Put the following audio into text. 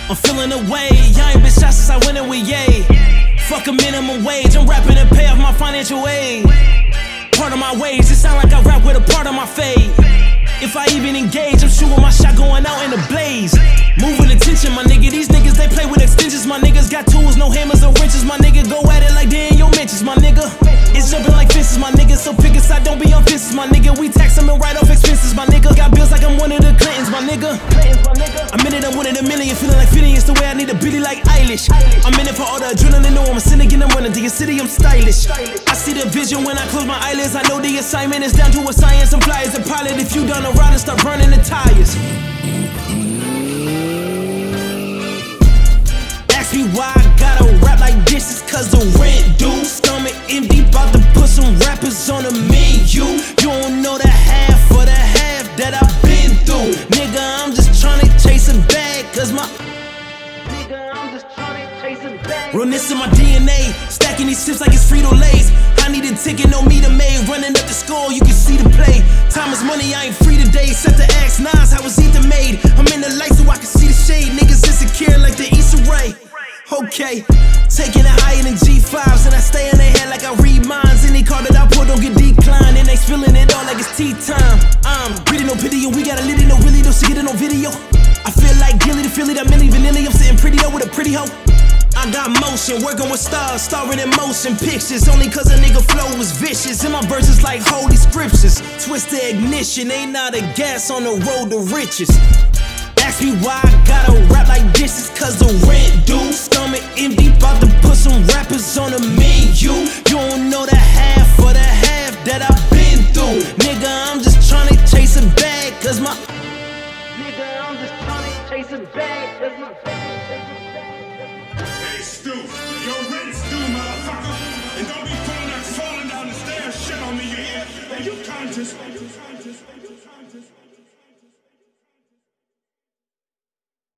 I'm feeling away, I ain't been shot since I went in with Ye. Fuck a minimum wage, I'm rapping to pay off my financial aid. Part of my ways, it sound like I rap with a part of my fade. If I even engage, I'm shooting my shot going out in the blaze. Moving attention, my nigga, these niggas, they play with extensions. My niggas got tools, no hammers or wrenches. My nigga go at it like they in your mentions, my nigga. It's jumping like fences, my nigga, so pick a side, don't be on fences, my nigga. We tax them and write off expenses, my nigga. Got bills like I'm one of the Clintons, my nigga. I'm in it, I'm winning a million, feeling like Phineas, the way I need a Billy like Eilish. I'm in it for all the adrenaline, no, I'm a cynic and I'm running to your city, I'm stylish. I see the vision when I close my eyelids, I know the assignment is down to a science. I'm fly as a pilot, if you done a ride and start burning the tires. Ask me why I gotta rap like this, it's cause the rent due. Stomach empty, bout to put some rappers on the menu. You don't know the half for the half that I've been through. Nigga, I'm just tryna chase a bag, cause my realness in my DNA, stacking these chips like it's Frito-Lays. I need a ticket, no meter made, running up the score, you can see the play. Time is money, I ain't free today. Set the X Nas, how was Ether made? I'm in the light so I can see the shade. Niggas insecure like the Issa Rae. Okay, taking it higher than G5s, and I stay in their head like I read minds. Any card that I pull don't get declined, and they spilling it all like it's tea time. I'm reading no pity, and we got a litty, no really, no shit, no video. I feel like Gilly to Philly, that Milli Vanilli. I'm sitting pretty up with a pretty hoe. I got motion, working with stars, starring in motion pictures. Only cause a nigga flow was vicious. And my verses like holy scriptures. Twist the ignition, ain't not a gas on the road to riches. Ask me why I gotta rap like this, it's cause the rent due. Stomach empty, bout to put some rappers on the menu. You don't know the half for the half that I've been through. Nigga, I'm just tryna chase a bag, cause my nigga, I'm just tryna chase a bag, cause my Hey Stu, your rent's due, motherfucker. And don't be falling down the stairs, shit on me, you hear? Are you conscious?